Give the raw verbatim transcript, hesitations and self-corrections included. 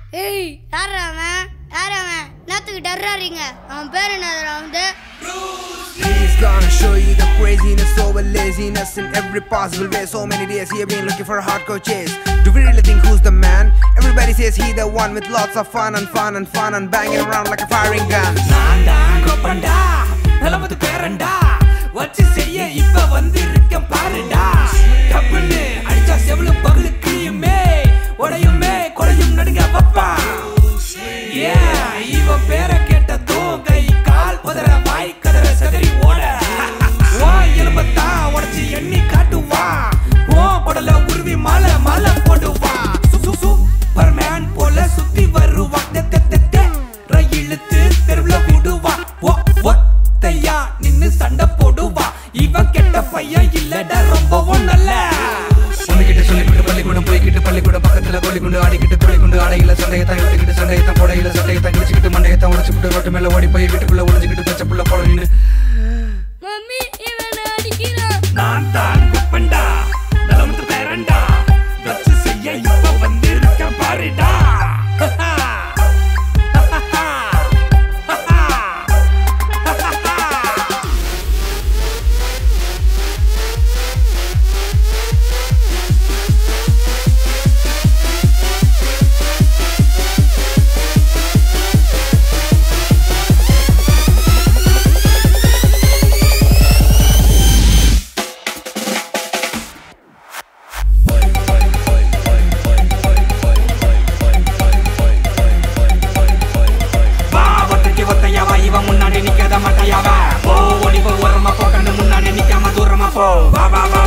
ஏய் யாரா அவன் யாரா அவன் நாத்துக்கு டர்றாரீங்க அவன் பேர் என்னதுடா வந்து He's gonna show you the craziness over laziness in every possible way. So many days he have been looking for a hardcore chase. Do we really think who's the man? Everybody says he the one with lots of fun and fun and fun and banging around like a firing gun. Nanda kopanda nalamadu peranda vachi seiya ipa vandirukka paarunda tappunu adicha sevlu paglu kriyume odayume kodayum nadunga pappa yeah iva pera ketta thogai kaal podara vai kadara sadari oda va elbatha odachi enni kaatuva va podala urvi mala mala poduva su su superman pola sutti varuva tette rayiluthu tervula viduva wo ottaya ninnu sanda poduva iva ketta payya illada romba onnalla ஒன்னுகிட்ட சொல்லிக்கிட்டு பள்ளிக்கூடம் போய்கிட்டு பள்ளிக்கூடம் பக்கத்துல கோலிக்குண்டு ஆடிக்கிட்டு தொலைக்குண்டு ஆடையில சண்டையத்தான் எடுத்துக்கிட்டு சண்டையத்தான் போடையில சண்டையத்தான் கிழிச்சுக்கிட்டு மண்டையத்தான் உடச்சுக்கிட்டு road மேல ஓடி போய் வீட்டுக்குள்ள உழைஞ்சிக்கிட்டு பச்சை புள்ள போட நின்று மம்மி இவனை அடிக்கிறான் நான் தான் குப்பண்டா நலமுத்து பேரண்டா வச்சு செய்ய இப்ப வந்திருக்க பாருடா முன்னாடி நிக்காத மாட்டாயாவ போ ஓடி போ ஓரமா போ கண்ணு முன்னாடி நிக்காம தூரமா போ வா வா